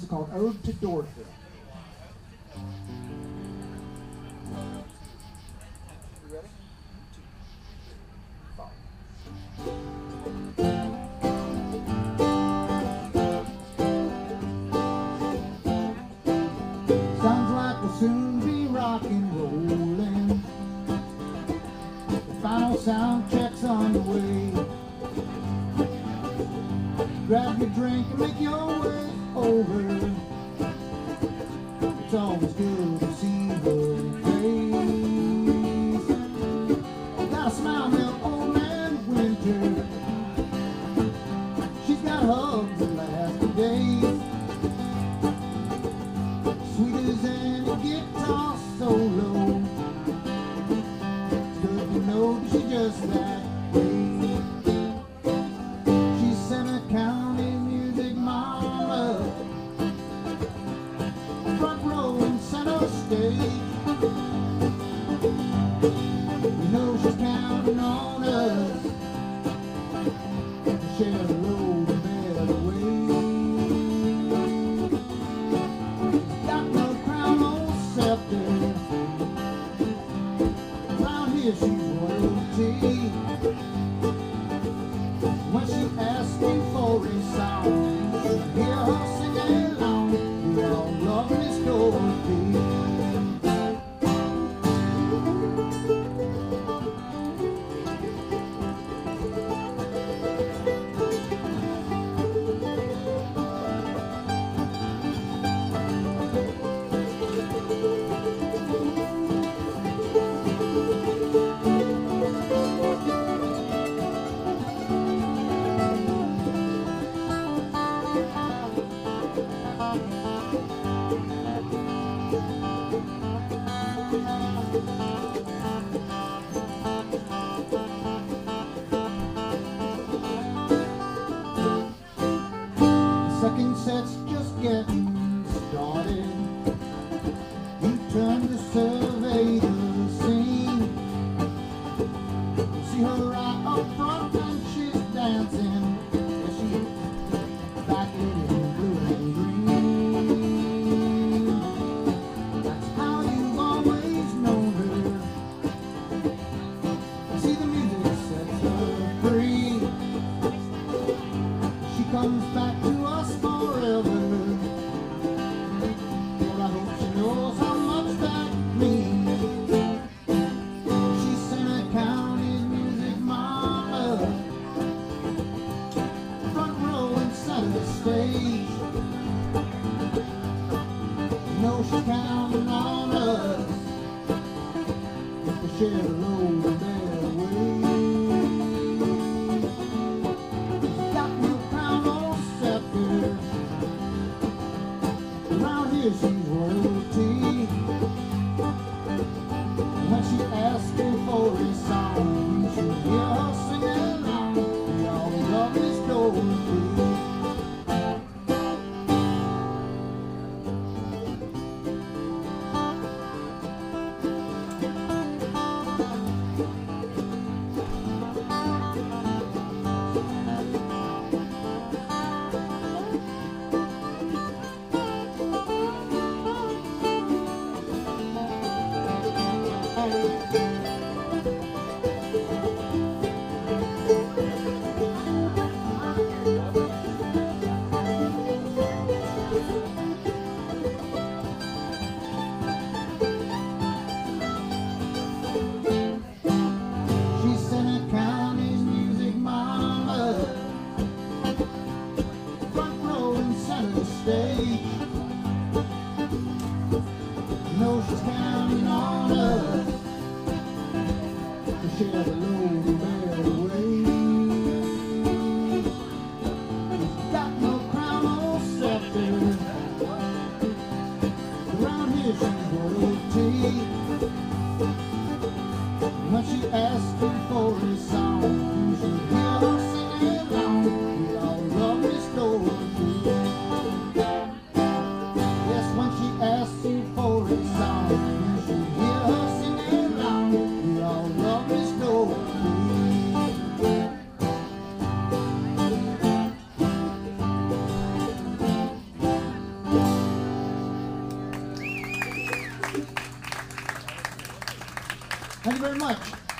is called Ode to Dorothy. You ready? Sounds like we'll soon be rock and rolling. The final sound check's on the way. Grab your drink and make your way over. It's always good to see her face. Got a smile, little old man Winter. She's got hugs that last for days. Sweet as any guitar solo. It's good to know that she's just that way. She's Center County music mama, front row and center stage. We know she's counting on us to share the load a better way. Got no crown or scepter, around here she's royalty. When she asks me for a song, hear her sing along. We all love Miss Dorothy. Second set's just getting started. You turn to survey the scene. You see her right up front and she's dancing. Yeah, she's back in blue and green. That's how you've always known her. See, the music sets her free. She comes back to us forever. But I hope she knows how much that means. She's Center County music mama, front row and center stage. You know she's counting on us to share the load of their way. She's royalty. When she asks me for a song, you should hear her sing along. We all love Miss Dorothy. Thank you very much.